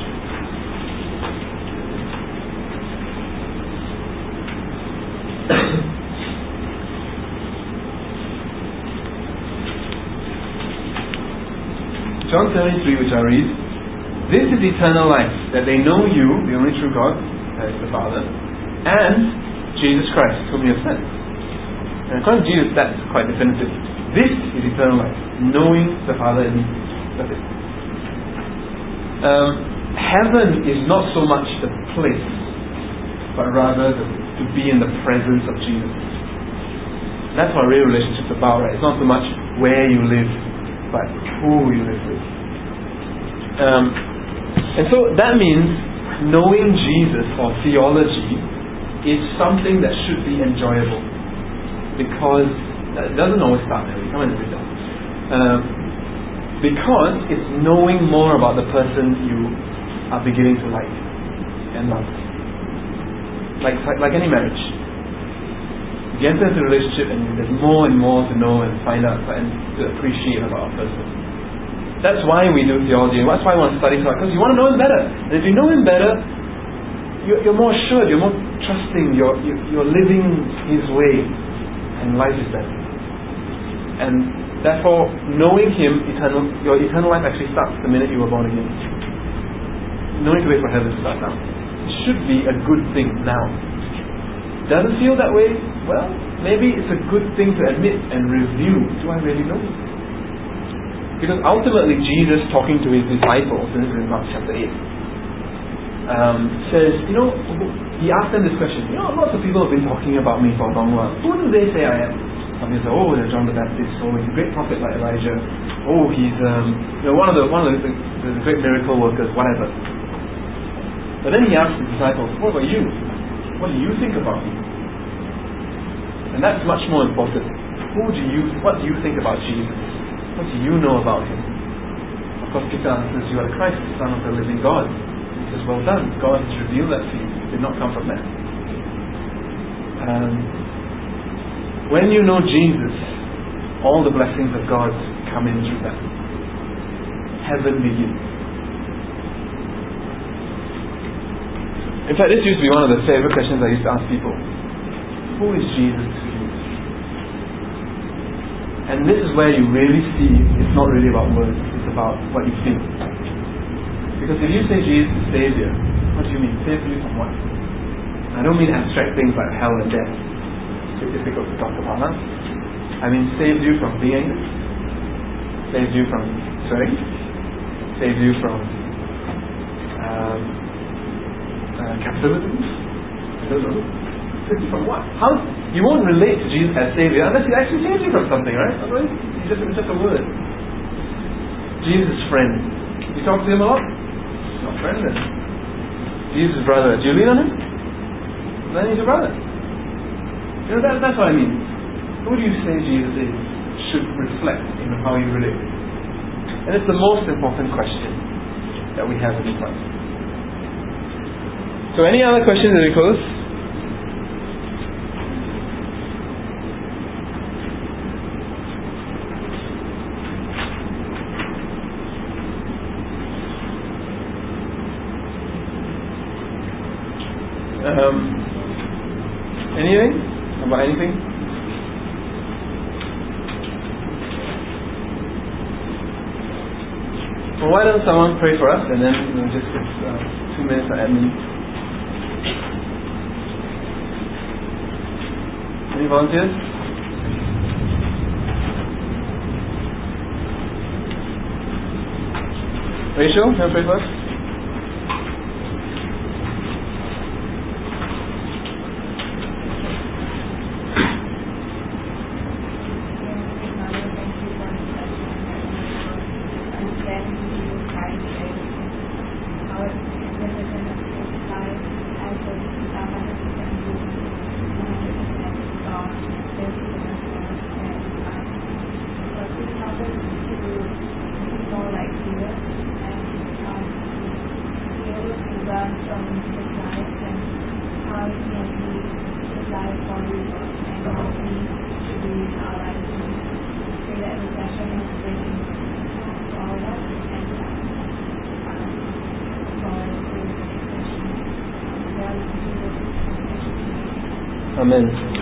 John 17:3, which I read, "This is eternal life, that they know you, the only true God, that is the Father, and Jesus Christ, whom you have sent." And according to Jesus, that's quite definitive. This is eternal life, knowing the Father and me. That's it. Heaven is not so much the place, but rather to be in the presence of Jesus. That's what real relationships are about, right? It's not so much where you live, but who you live with. And so that means knowing Jesus or theology is something that should be enjoyable, because it doesn't always start there. We come in a bit down. Because it's knowing more about the person you are beginning to like and love. Like any marriage. You enter into a relationship and there's more and more to know and find out and to appreciate about a person. That's why we do theology, and that's why we want to study God, because you want to know Him better. And if you know Him better, you're more assured, you're more trusting, you're living His way, and life is better. And therefore, knowing Him, your eternal life actually starts the minute you were born again. No need to wait for heaven to start now. It should be a good thing now. Doesn't feel that way? Well, maybe it's a good thing to admit and review. Do I really know? Because ultimately Jesus, talking to his disciples, and this is in Mark chapter 8, says, he asked them this question, lots of people have been talking about me for a long while. Who do they say I am? Some people say, they're John the Baptist, he's a great prophet like Elijah, he's one of the great miracle workers, whatever. But then he asked the disciples, what about you? What do you think about me? And that's much more important. What do you think about Jesus? What do you know about him? Of course, Peter answers, you are the Christ, the Son of the living God. He says, well done. God has revealed that to you. It did not come from man. When you know Jesus, all the blessings of God come in through that. Heaven begins. In fact, this used to be one of the favorite questions I used to ask people. Who is Jesus to you? And this is where you really see it's not really about words, it's about what you feel. Because if you say Jesus is Saviour, what do you mean? Save you from what? I don't mean abstract things like hell and death. It's too difficult to talk about, huh? I mean save you from being angry, save you from swearing, save you from capitalism. I don't know. Save you from what? How? You won't relate to Jesus as Saviour unless He actually saves you from something, right? Otherwise, it's just a word. Jesus' friend. You talk to Him a lot? Not friend then. Jesus' brother. Do you lean on Him? Then He's your brother. That's what I mean. Who do you say Jesus is should reflect in how you relate. And it's the most important question that we have in this class. So any other questions as we close? Anything? About anything? Well, why don't someone pray for us and then just 2 minutes of admin. Any volunteers? Rachel, can you pray for us? Amen.